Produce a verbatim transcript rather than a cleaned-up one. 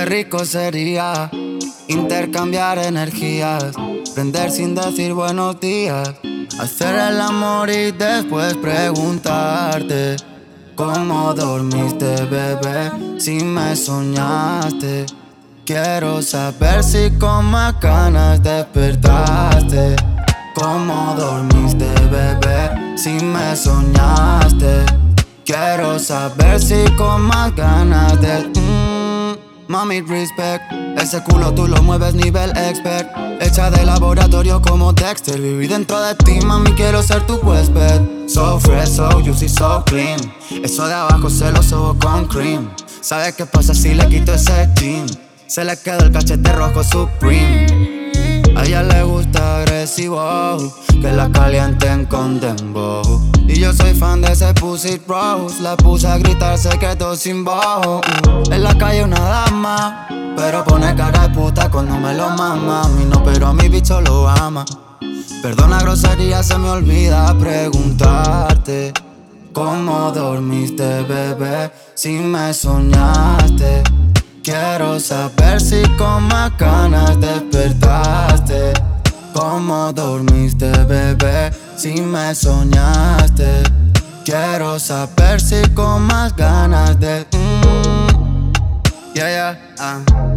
Qué rico sería intercambiar energías, prender sin decir buenos días, hacer el amor y después preguntarte cómo dormiste, bebé, si me soñaste. Quiero saber si con más ganas despertaste. Cómo dormiste, bebé, si me soñaste. Quiero saber si con más ganas de... Mm, mami, respect. Ese culo tú lo mueves nivel expert. Hecha de laboratorio como Dexter. Viví dentro de ti, mami, quiero ser tu huésped. So fresh, so juicy, so clean. Eso de abajo se lo sobo con cream. ¿Sabes qué pasa si le quito ese jean? Se le quedó el cachete rojo Supreme. A ella le gusta agresivo, que la calienten con dembow. Y yo soy fan de ese pussy rose. La puse a gritar, se quedó sin voz. En la calle una dama, pero pone cara de puta cuando me lo mama. A mí no, pero a mi bicho lo ama. Perdona grosería, se me olvida preguntarte cómo dormiste, bebé, si me soñaste. Quiero saber si con más ganas despertaste. Cómo dormiste, bebé, si me soñaste. Quiero saber si con más ganas de... Mm, yeah, yeah, ah.